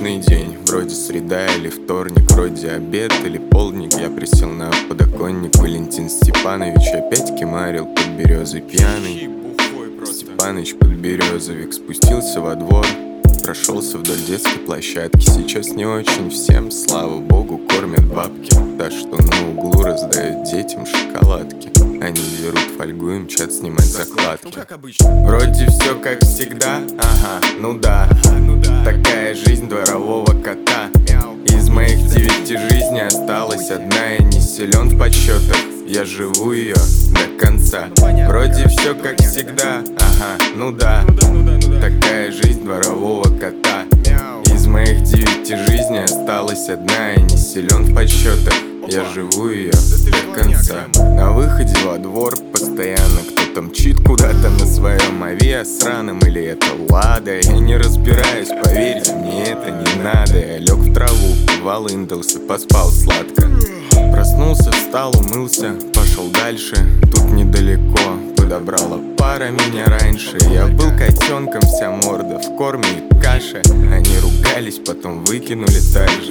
Обычный день, вроде среда или вторник, вроде обед или полдник. Я присел на подоконник, Валентин Степанович опять кемарил под березой пьяный. Степаныч Подберезовик спустился во двор, прошелся вдоль детской площадки. Сейчас не очень всем, слава богу, кормят бабки. Та, что на углу раздают детям шоколадки. Они берут фольгу и мчат снимать закладки. Вроде все как всегда, ага, ну да. Такая жизнь дворового кота. Из моих 9 жизней осталась одна. Я не силен в подсчетах, я живу ее до конца. Вроде все как всегда, ага, ну да. Такая жизнь дворового кота. Из моих 9 жизней осталась одна. Я не силен в подсчетах, я живу ее до конца. На выходе во двор постоянно кто-то мчит куда-то на своем авиа сраном, или это Лада. Я не разбираюсь, поверьте, мне это не надо. Я лег в траву, волындался, поспал сладко. Проснулся, встал, умылся, пошел дальше. Тут недалеко подобрала пара меня раньше. Я был котенком, вся морда в корме и каше. Они ругались, потом выкинули так же.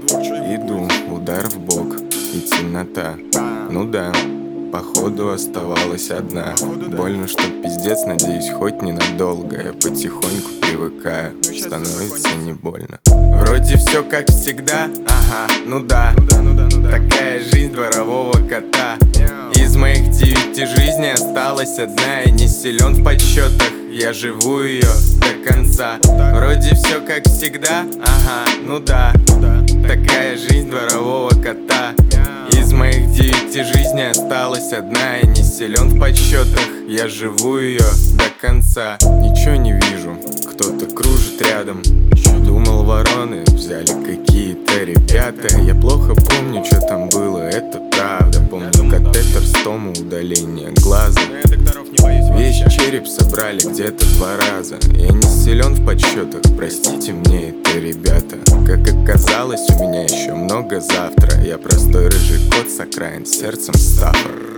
Иду, удар в бок и темнота. Ну да, походу оставалась одна. Больно, что пиздец, надеюсь, хоть ненадолго. Я потихоньку привыкаю, становится не больно. Вроде все как всегда, ага, ну да. Такая жизнь дворового кота. Из моих 9 жизней осталась одна. Я не силен в подсчетах, я живу ее до конца. Вроде все как всегда, ага, ну да. Такая жизнь дворового кота. Из моих 9 жизней осталась одна. Я не силен в подсчетах, я живу ее до конца. Ничего не вижу, кто-то кружит рядом. Думал, вороны взяли какие-то ребята. Я плохо помню, что там было, это правда. Помню катетер, стому, удаление глаза. Весь череп собрали где-то 2 раза. Я не силен в подсчетах, простите мне это, ребята. Как оказалось, у меня еще много завтра. Я простой рыжий кот с окраин, сердцем стаффор.